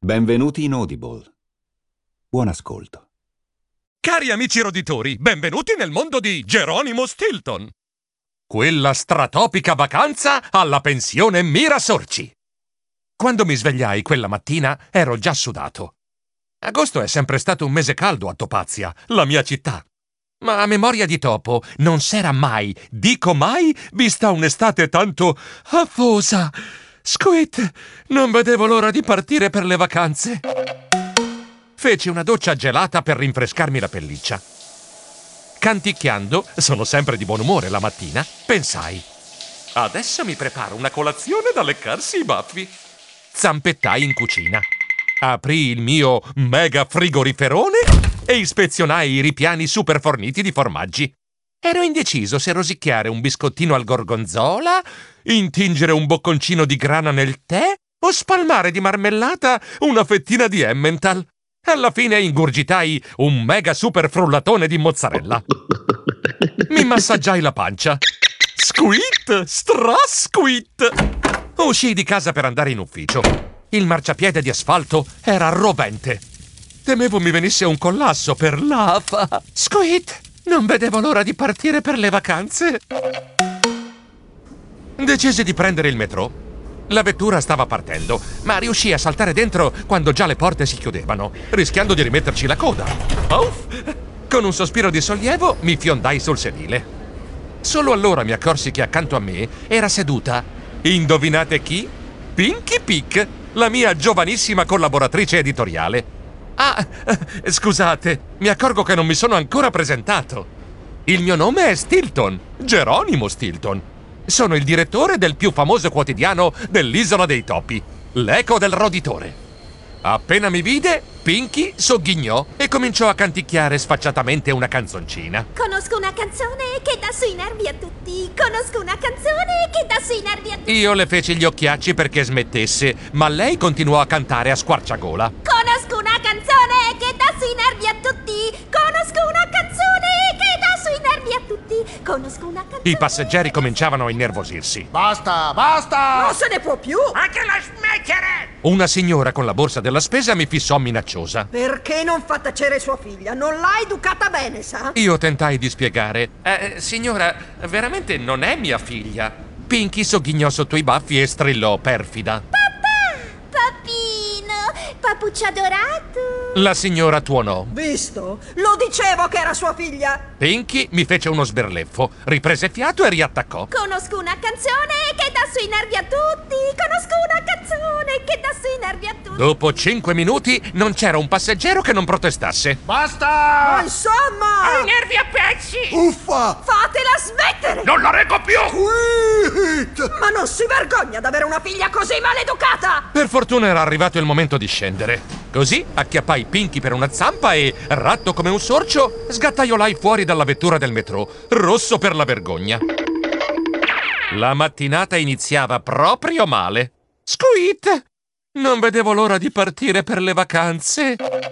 Benvenuti in Audible. Buon ascolto. Cari amici roditori, benvenuti nel mondo di Geronimo Stilton. Quella stratopica vacanza alla pensione Mira Sorci. Quando mi svegliai quella mattina ero già sudato. Agosto è sempre stato un mese caldo a Topazia, la mia città. Ma a memoria di topo non s'era mai, dico mai, vista un'estate tanto afosa. Squid, non vedevo l'ora di partire per le vacanze. Feci una doccia gelata per rinfrescarmi la pelliccia. Canticchiando, sono sempre di buon umore la mattina, pensai: adesso mi preparo una colazione da leccarsi i baffi. Zampettai in cucina. Aprì il mio mega frigoriferone e ispezionai i ripiani super forniti di formaggi. Ero indeciso se rosicchiare un biscottino al gorgonzola, intingere un bocconcino di grana nel tè o spalmare di marmellata una fettina di Emmental. Alla fine ingurgitai un mega super frullatone di mozzarella. Mi massaggiai la pancia. Squid! Squid! Uscii di casa per andare in ufficio. Il marciapiede di asfalto era rovente. Temevo mi venisse un collasso per l'afa. Squid! Non vedevo l'ora di partire per le vacanze. Decisi di prendere il metro. La vettura stava partendo, ma riuscii a saltare dentro quando già le porte si chiudevano, rischiando di rimetterci la coda. Uff! Con un sospiro di sollievo mi fiondai sul sedile. Solo allora mi accorsi che accanto a me era seduta, indovinate chi? Pinky Pick, la mia giovanissima collaboratrice editoriale. Ah, scusate, mi accorgo che non mi sono ancora presentato. Il mio nome è Stilton, Geronimo Stilton. Sono il direttore del più famoso quotidiano dell'Isola dei Topi, l'Eco del Roditore. Appena mi vide, Pinky sogghignò e cominciò a canticchiare sfacciatamente una canzoncina. Conosco una canzone che dà sui nervi a tutti. Conosco una canzone che dà sui nervi a tutti. Io le feci gli occhiacci perché smettesse, ma lei continuò a cantare a squarciagola. Conosco una canzone che dà sui nervi a tutti. Conosco una canzone che dà sui nervi a tutti. Conosco una canzone. I passeggeri cominciavano a innervosirsi. Basta, basta! Non se ne può più! Fatela smettere! Una signora con la borsa della spesa mi fissò minacciosa. Perché non fa tacere sua figlia? Non l'ha educata bene, sa? Io tentai di spiegare. Signora, veramente non è mia figlia. Pinky sogghignò sotto i baffi e strillò perfida. Papino, papuccio adorato. La signora tuonò. Visto? Lo dicevo che era sua figlia! Pinky mi fece uno sberleffo, riprese fiato e riattaccò. Conosco una canzone che dà sui nervi a tutti. Conosco una canzone che dà sui nervi a tutti. Dopo 5 minuti non c'era un passeggero che non protestasse. Basta! Ma insomma! Ho i nervi a pezzi! Uffa! Fatela smettere! Non la reggo più! Squid! Ma non si vergogna di avere una figlia così maleducata! Per fortuna era arrivato il momento di scendere. Così acchiappai Pinky per una zampa e, ratto come un sorcio, sgattaiolai fuori dalla vettura del metro, rosso per la vergogna. La mattinata iniziava proprio male. Squid! Non vedevo l'ora di partire per le vacanze.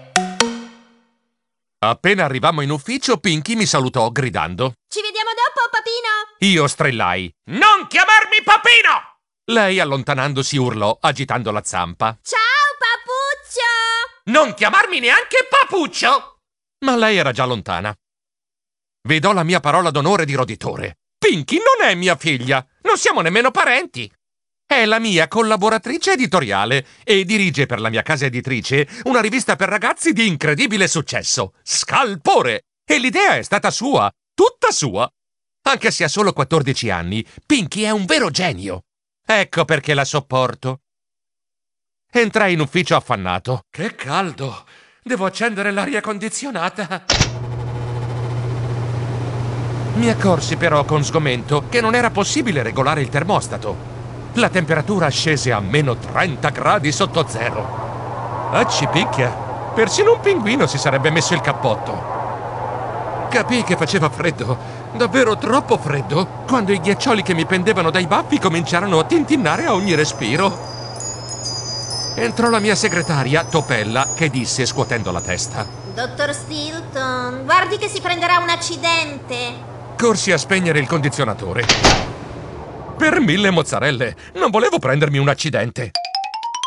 Appena arrivammo in ufficio, Pinky mi salutò gridando. Ci vediamo dopo, papino. Io strillai. Non chiamarmi Papino! Lei, allontanandosi, urlò, agitando la zampa. Ciao, papuccio. Non chiamarmi neanche Papuccio! Ma lei era già lontana. Vi do la mia parola d'onore di roditore. Pinky non è mia figlia. Non siamo nemmeno parenti. È la mia collaboratrice editoriale e dirige per la mia casa editrice una rivista per ragazzi di incredibile successo, Scalpore. E l'idea è stata sua, tutta sua. Anche se ha solo 14 anni, Pinky è un vero genio. Ecco perché la sopporto. Entrai in ufficio affannato. Che caldo! Devo accendere l'aria condizionata. Mi accorsi però con sgomento che non era possibile regolare il termostato. La temperatura scese a meno 30 gradi sotto zero. Acci picchia! Persino un pinguino si sarebbe messo il cappotto. Capii che faceva freddo, davvero troppo freddo, quando i ghiaccioli che mi pendevano dai baffi cominciarono a tintinnare a ogni respiro. Entrò la mia segretaria, Topella, che disse scuotendo la testa. Dottor Stilton, guardi che si prenderà un accidente. Corsi a spegnere il condizionatore. Per 1000 mozzarelle, non volevo prendermi un accidente.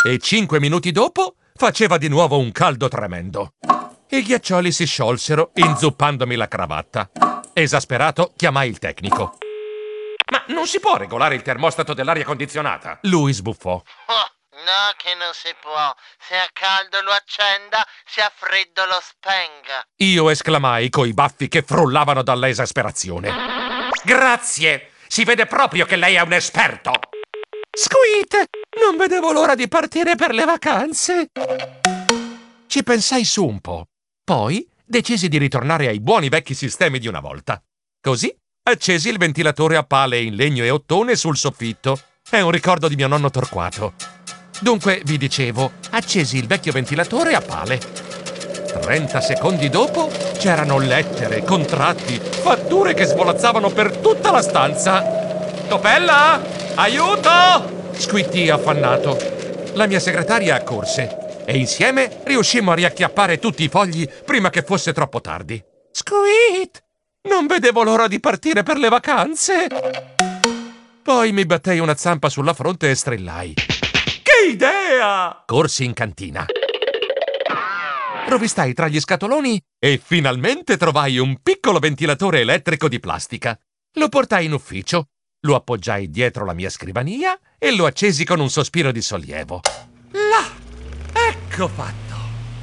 e 5 minuti dopo faceva di nuovo un caldo tremendo. I ghiaccioli si sciolsero inzuppandomi la cravatta. Esasperato, chiamai il tecnico. Ma non si può regolare il termostato dell'aria condizionata? Lui sbuffò. Oh, no che non si può. Se ha caldo lo accenda, se ha freddo lo spenga. Io esclamai coi baffi che frullavano dalla esasperazione. Grazie! Si vede proprio che lei è un esperto! Squeak! Non vedevo l'ora di partire per le vacanze. Ci pensai su un po'. Poi decisi di ritornare ai buoni vecchi sistemi di una volta. Così accesi il ventilatore a pale in legno e ottone sul soffitto. È un ricordo di mio nonno Torquato. Dunque, vi dicevo, accesi il vecchio ventilatore a pale. 30 secondi dopo c'erano lettere, contratti, fatture che svolazzavano per tutta la stanza. Topella! Aiuto! Squittii affannato. La mia segretaria accorse e insieme riuscimmo a riacchiappare tutti i fogli prima che fosse troppo tardi. Squeak! Non vedevo l'ora di partire per le vacanze. Poi mi battei una zampa sulla fronte e strillai. Che idea! Corsi in cantina. Rovistai tra gli scatoloni e finalmente trovai un piccolo ventilatore elettrico di plastica. Lo portai in ufficio, lo appoggiai dietro la mia scrivania e lo accesi con un sospiro di sollievo. Là! Ecco fatto!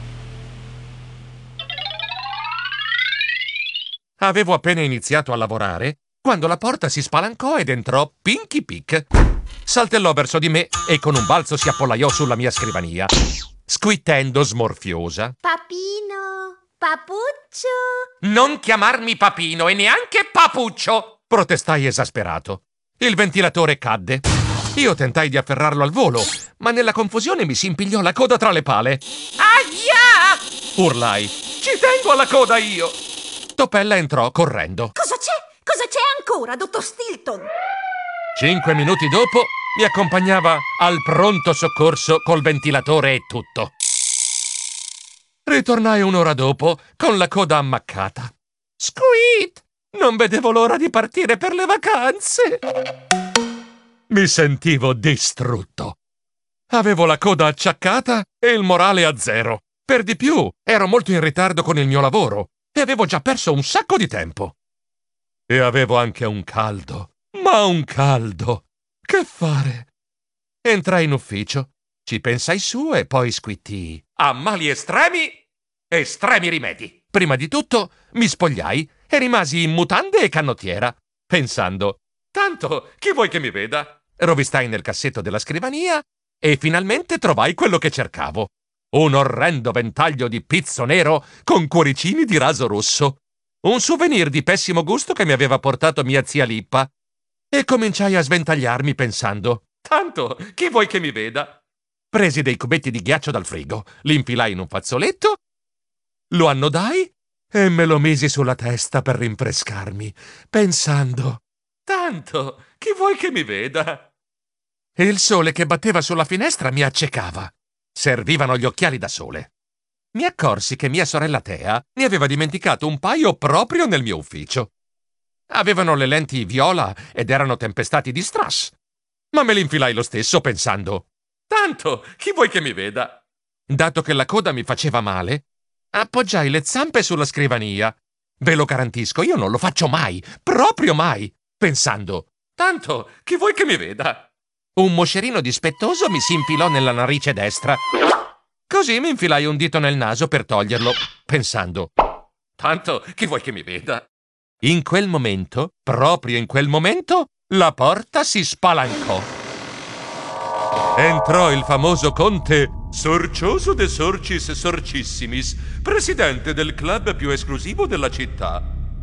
Avevo appena iniziato a lavorare quando la porta si spalancò ed entrò Pinky Pick. Saltellò verso di me e con un balzo si appollaiò sulla mia scrivania, squittendo smorfiosa. Papino, papuccio. Non chiamarmi Papino e neanche Papuccio! Protestai esasperato. Il ventilatore cadde. Io tentai di afferrarlo al volo, ma nella confusione mi si impigliò la coda tra le pale. Aia! Urlai. Ci tengo alla coda io! Topella entrò correndo. Cosa c'è? Cosa c'è ancora, dottor Stilton? 5 minuti dopo mi accompagnava al pronto soccorso col ventilatore e tutto. Ritornai un'ora dopo con la coda ammaccata. Squeak! Non vedevo l'ora di partire per le vacanze. Mi sentivo distrutto. Avevo la coda acciaccata e il morale a zero. Per di più, ero molto in ritardo con il mio lavoro e avevo già perso un sacco di tempo. E avevo anche un caldo. Ma un caldo! Che fare? Entrai in ufficio, ci pensai su e poi squittii. A mali estremi, estremi rimedi. Prima di tutto mi spogliai e rimasi in mutande e canottiera, pensando. Tanto, chi vuoi che mi veda? Rovistai nel cassetto della scrivania e finalmente trovai quello che cercavo. Un orrendo ventaglio di pizzo nero con cuoricini di raso rosso. Un souvenir di pessimo gusto che mi aveva portato mia zia Lippa. E cominciai a sventagliarmi pensando. Tanto, chi vuoi che mi veda? Presi dei cubetti di ghiaccio dal frigo, li infilai in un fazzoletto, lo annodai e me lo misi sulla testa per rinfrescarmi, pensando. Tanto, chi vuoi che mi veda? E il sole che batteva sulla finestra mi accecava. Servivano gli occhiali da sole. Mi accorsi che mia sorella Tea ne aveva dimenticato un paio proprio nel mio ufficio. Avevano le lenti viola ed erano tempestati di strass. Ma me li infilai lo stesso pensando. Tanto, chi vuoi che mi veda? Dato che la coda mi faceva male, appoggiai le zampe sulla scrivania. Ve lo garantisco, io non lo faccio mai, proprio mai, pensando. Tanto, chi vuoi che mi veda? Un moscerino dispettoso mi si infilò nella narice destra. Così mi infilai un dito nel naso per toglierlo, pensando. Tanto, chi vuoi che mi veda? In quel momento, proprio in quel momento, la porta si spalancò. Entrò il famoso conte Sorcioso de Sorcis Sorcissimis, presidente del club più esclusivo della città,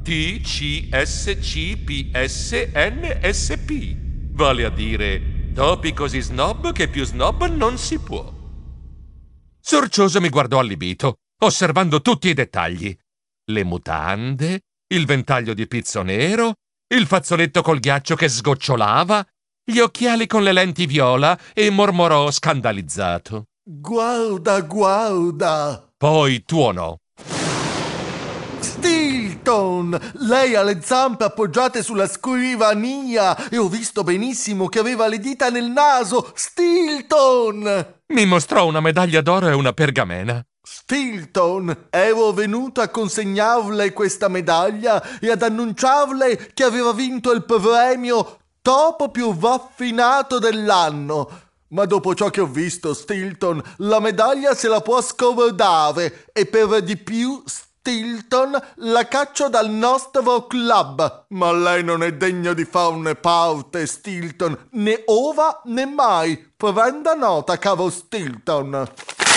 TCSCPSNSP, vale a dire topi così snob che più snob non si può. Sorcioso mi guardò allibito, osservando tutti i dettagli. Le mutande, il ventaglio di pizzo nero, il fazzoletto col ghiaccio che sgocciolava, gli occhiali con le lenti viola e mormorò scandalizzato. Guarda, guarda! Poi tuonò. Stilton! Stilton! Lei ha le zampe appoggiate sulla scrivania e ho visto benissimo che aveva le dita nel naso! Stilton! Mi mostrò una medaglia d'oro e una pergamena. Stilton, ero venuto a consegnarle questa medaglia e ad annunciarle che aveva vinto il premio topo più raffinato dell'anno. Ma dopo ciò che ho visto, Stilton, la medaglia se la può scordare e per di più, Stilton, la caccio dal nostro club. Ma lei non è degno di farne parte, Stilton, né ora né mai. Prenda nota, caro Stilton.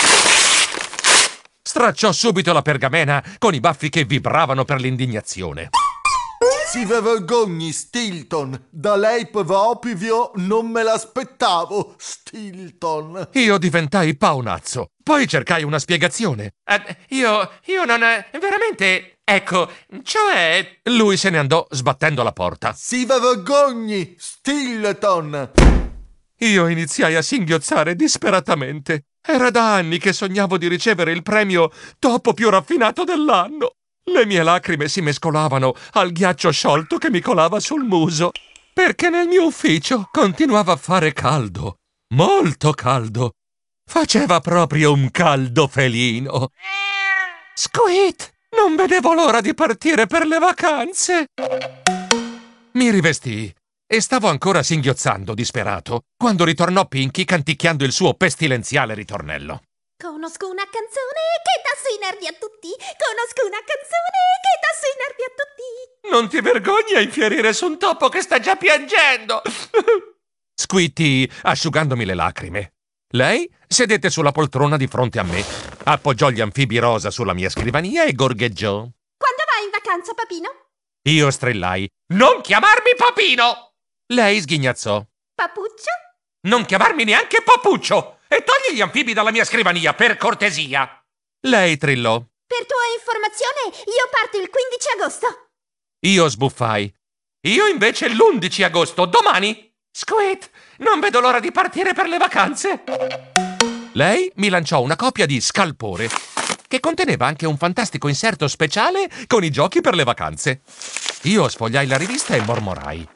Stracciò subito la pergamena con i baffi che vibravano per l'indignazione. Si vergogni, Stilton. Da lei proprio non me l'aspettavo, Stilton. Io diventai paonazzo. Poi cercai una spiegazione. Io non... veramente... Ecco, cioè... Lui se ne andò sbattendo la porta. Si vergogni, Stilton. Io iniziai a singhiozzare disperatamente. Era da anni che sognavo di ricevere il premio topo più raffinato dell'anno. Le mie lacrime si mescolavano al ghiaccio sciolto che mi colava sul muso, perché nel mio ufficio continuava a fare caldo, molto caldo. Faceva proprio un caldo felino. Squeak! Non vedevo l'ora di partire per le vacanze. Mi rivestii e stavo ancora singhiozzando disperato quando ritornò Pinky canticchiando il suo pestilenziale ritornello. Conosco una canzone che dà sui nervi a tutti. Conosco una canzone che dà sui nervi a tutti. Non ti vergogni a infierire su un topo che sta già piangendo? Squittii, asciugandomi le lacrime. Lei sedette sulla poltrona di fronte a me, appoggiò gli anfibi rosa sulla mia scrivania e gorgheggiò. Quando vai in vacanza, papino? Io strillai. Non chiamarmi Papino! Lei sghignazzò. Papuccio? Non chiamarmi neanche Papuccio! E togli gli anfibi dalla mia scrivania, per cortesia! Lei trillò. Per tua informazione, io parto il 15 agosto. Io sbuffai. Io invece l'11 agosto, domani! Squeak, non vedo l'ora di partire per le vacanze! Lei mi lanciò una copia di Scalpore, che conteneva anche un fantastico inserto speciale con i giochi per le vacanze. Io sfogliai la rivista e mormorai.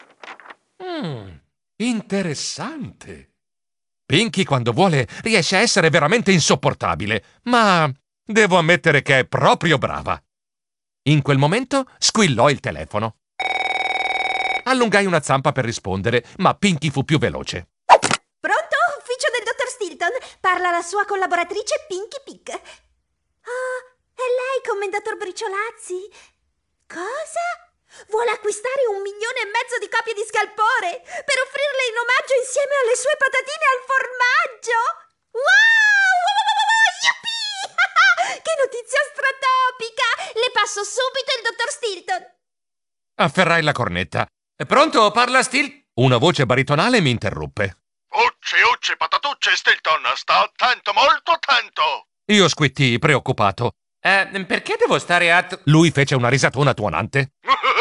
Interessante. Pinky, quando vuole, riesce a essere veramente insopportabile, ma devo ammettere che è proprio brava. In quel momento squillò il telefono. Allungai una zampa per rispondere, ma Pinky fu più veloce. Pronto? Ufficio del dottor Stilton. Parla la sua collaboratrice Pinky Pig. Ah, è lei, commendator Briciolazzi. Cosa? Vuole acquistare 1,5 milioni di copie di Scalpore per offrirle in omaggio insieme alle sue patatine al formaggio? Wow! Yuppie! Che notizia stratopica! Le passo subito il dottor Stilton. Afferrai la cornetta. Pronto? Parla Una voce baritonale mi interruppe. Ucci, patatucce, Stilton, sta attento, molto attento! Io squittii, preoccupato. Perché devo stare Lui fece una risatona tuonante.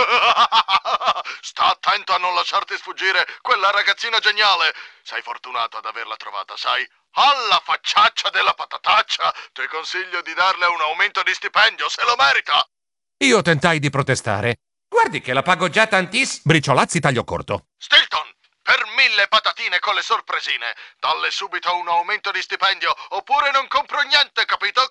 Sta attento a non lasciarti sfuggire quella ragazzina geniale. Sei fortunato ad averla trovata, sai? Alla facciaccia della patataccia! Ti consiglio di darle un aumento di stipendio, se lo merita! Io tentai di protestare. Guardi che la pago già tantissimo. Briciolazzi tagliò corto. Stilton, per 1000 patatine con le sorpresine, dalle subito un aumento di stipendio, oppure non compro niente, capito?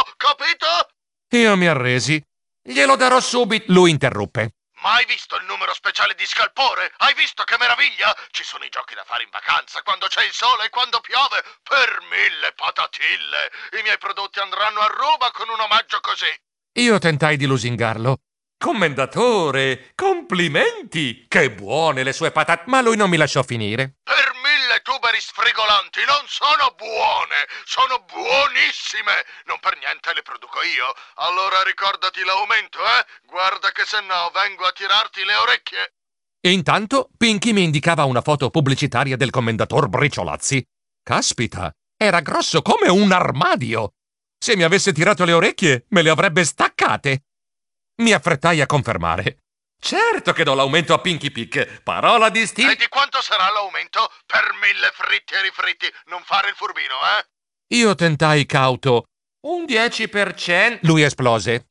Io mi arresi. Glielo darò subito. Lui interruppe. Mai visto il numero speciale di Scalpore? Hai visto che meraviglia? Ci sono i giochi da fare in vacanza, quando c'è il sole e quando piove, per 1000 patatille. I miei prodotti andranno a ruba con un omaggio così. Io tentai di lusingarlo. Commendatore, complimenti! Che buone le sue patate! Ma lui non mi lasciò finire. Per 1000 tuberi sfrigolanti non sono buone, sono buonissime! Non per niente le produco io. Allora ricordati l'aumento, eh? Guarda che se no vengo a tirarti le orecchie. E intanto Pinky mi indicava una foto pubblicitaria del commendator Briciolazzi. Caspita, era grosso come un armadio! Se mi avesse tirato le orecchie, me le avrebbe staccate. Mi affrettai a confermare. Certo che do l'aumento a Pinky Pig. Parola di E di quanto sarà l'aumento? Per 1000 fritti e rifritti. Non fare il furbino, eh? Io tentai cauto. Un 10%. Lui esplose. Come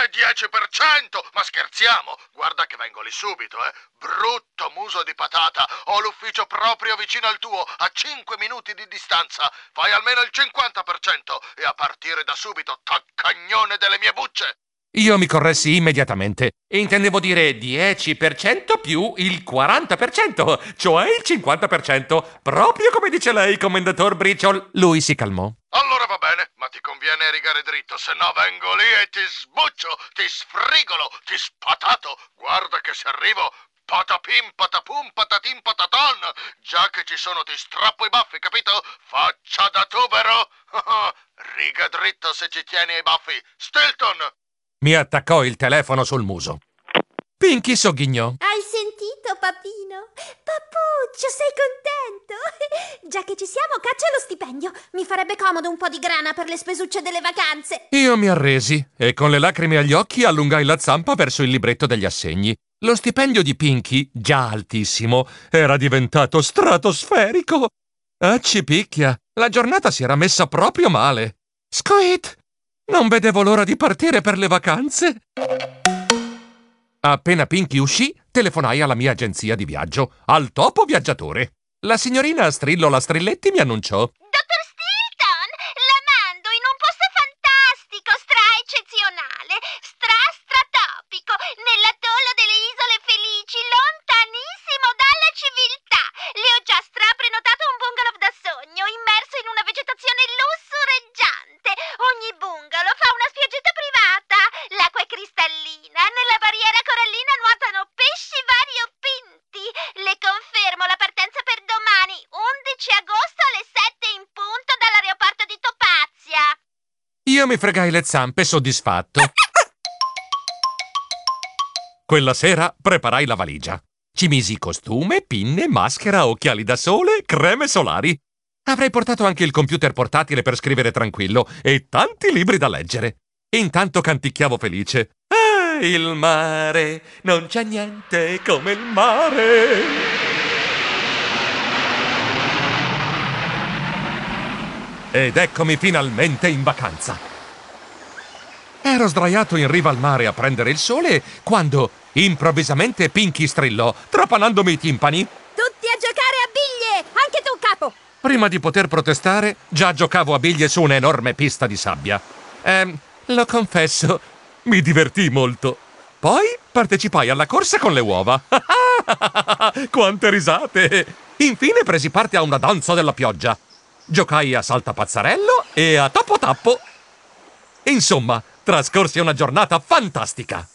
Che 10%? Ma scherziamo? Guarda che vengo lì subito, Brutto muso di patata. Ho l'ufficio proprio vicino al tuo, a 5 minuti di distanza. Fai almeno il 50% e a partire da subito, taccagnone delle mie bucce. Io mi corressi immediatamente. Intendevo dire 10% più il 40%, cioè il 50%, proprio come dice lei, commendator Briciol. Lui si calmò. Allora va bene, ma ti conviene rigare dritto, se no vengo lì e ti sbuccio, ti sfrigolo, ti spatato. Guarda che se arrivo, patapim, patapum, patatim, pataton. Già che ci sono ti strappo i baffi, capito? Faccia da tubero. Riga dritto se ci tieni ai baffi. Stilton! Mi attaccò il telefono sul muso. Pinky sogghignò. Hai sentito, papino? Papuccio, sei contento? Già che ci siamo, caccia lo stipendio. Mi farebbe comodo un po' di grana per le spesucce delle vacanze. Io mi arresi e con le lacrime agli occhi allungai la zampa verso il libretto degli assegni. Lo stipendio di Pinky, già altissimo, era diventato stratosferico. Acci picchia, la giornata si era messa proprio male. Squeet! Non vedevo l'ora di partire per le vacanze. Appena Pinky uscì, telefonai alla mia agenzia di viaggio, al Topo Viaggiatore. La signorina Strillo la Strilletti mi annunciò: Dottor Stilton, la mando in un posto fantastico, eccezionale, stratopico, nell'atollo delle Isole Felici, lontanissimo dalla civiltà. Le ho già prenotato un bungalow da sogno, immerso in una vegetazione lussureggiante. Ogni bungalow fa una spiaggetta privata, l'acqua è cristallina, nella barriera corallina nuotano pesci variopinti. Le confermo la partenza per domani, 11 agosto alle 7 in punto dall'aeroporto di Topazia. Io mi fregai le zampe soddisfatto. Quella sera preparai la valigia. Ci misi costume, pinne, maschera, occhiali da sole, creme solari. Avrei portato anche il computer portatile per scrivere tranquillo e tanti libri da leggere. Intanto canticchiavo felice: ah, il mare, non c'è niente come il mare. Ed eccomi finalmente in vacanza. Ero sdraiato in riva al mare a prendere il sole quando improvvisamente Pinky strillò, trapanandomi i timpani: Tutti a giocare a biglie, anche tu, capo. Prima di poter protestare, già giocavo a biglie su un'enorme pista di sabbia. Lo confesso, mi divertii molto. Poi partecipai alla corsa con le uova. Quante risate! Infine presi parte a una danza della pioggia. Giocai a saltapazzarello e a tappo tappo. Insomma, trascorsi una giornata fantastica.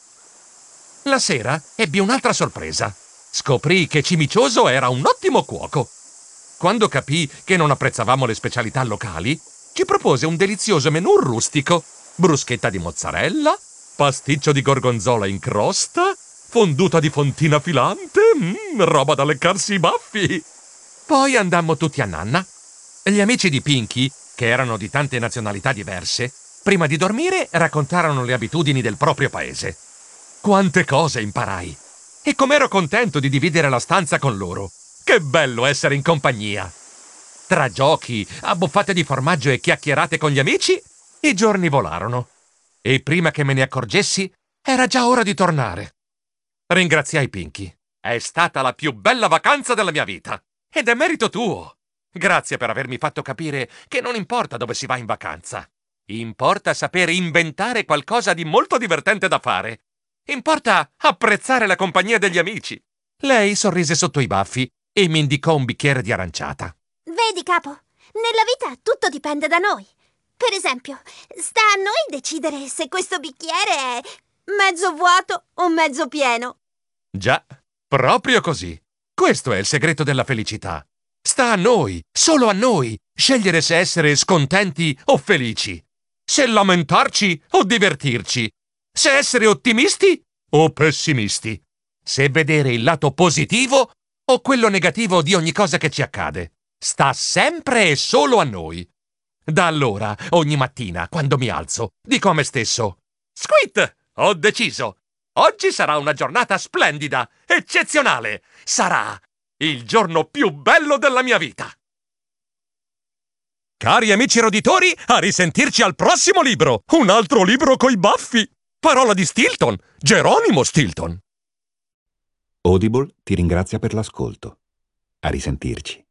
La sera ebbi un'altra sorpresa. Scoprì che Cimicioso era un ottimo cuoco. Quando capì che non apprezzavamo le specialità locali, ci propose un delizioso menù rustico: bruschetta di mozzarella, pasticcio di gorgonzola in crosta, fonduta di fontina filante, roba da leccarsi i baffi. Poi andammo tutti a nanna. Gli amici di Pinky, che erano di tante nazionalità diverse, prima di dormire raccontarono le abitudini del proprio paese. Quante cose imparai! E com'ero contento di dividere la stanza con loro! Che bello essere in compagnia! Tra giochi, abbuffate di formaggio e chiacchierate con gli amici, i giorni volarono. E prima che me ne accorgessi, era già ora di tornare. Ringraziai Pinky. È stata la più bella vacanza della mia vita. Ed è merito tuo. Grazie per avermi fatto capire che non importa dove si va in vacanza. Importa sapere inventare qualcosa di molto divertente da fare. Importa apprezzare la compagnia degli amici. Lei sorrise sotto i baffi e mi indicò un bicchiere di aranciata. Vedi, capo, nella vita tutto dipende da noi. Per esempio, sta a noi decidere se questo bicchiere è mezzo vuoto o mezzo pieno. Già, proprio così. Questo è il segreto della felicità. Sta a noi, solo a noi, scegliere se essere scontenti o felici. Se lamentarci o divertirci. Se essere ottimisti o pessimisti. Se vedere il lato positivo o quello negativo di ogni cosa che ci accade. Sta sempre e solo a noi. Da allora, ogni mattina, quando mi alzo, dico a me stesso: Squeet, ho deciso. Oggi sarà una giornata splendida, eccezionale. Sarà il giorno più bello della mia vita. Cari amici roditori, a risentirci al prossimo libro. Un altro libro coi baffi. Parola di Stilton! Geronimo Stilton! Audible ti ringrazia per l'ascolto. A risentirci.